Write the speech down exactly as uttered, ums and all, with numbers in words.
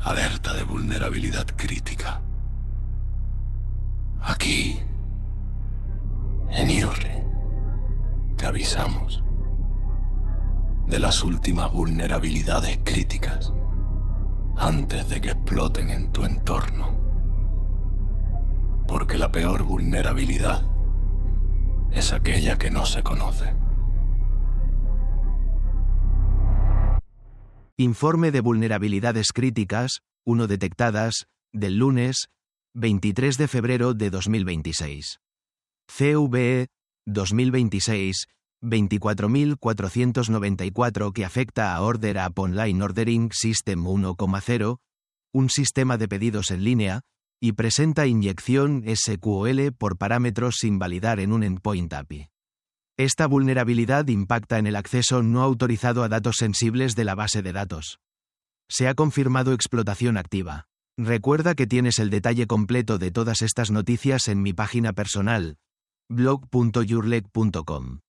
Alerta de vulnerabilidad crítica. Aquí, en IRRI, te avisamos de las últimas vulnerabilidades críticas antes de que exploten en tu entorno. Porque la peor vulnerabilidad es aquella que no se conoce. Informe de vulnerabilidades críticas, uno detectadas, del lunes, veintitrés de febrero de dos mil veintiséis. C V E, dos mil veintiséis, veinticuatro mil cuatrocientos noventa y cuatro que afecta a Order App Online Ordering System uno punto cero, un sistema de pedidos en línea, y presenta inyección S Q L por parámetros sin validar en un endpoint A P I. Esta vulnerabilidad impacta en el acceso no autorizado a datos sensibles de la base de datos. Se ha confirmado explotación activa. Recuerda que tienes el detalle completo de todas estas noticias en mi página personal, blog punto yurlec punto com.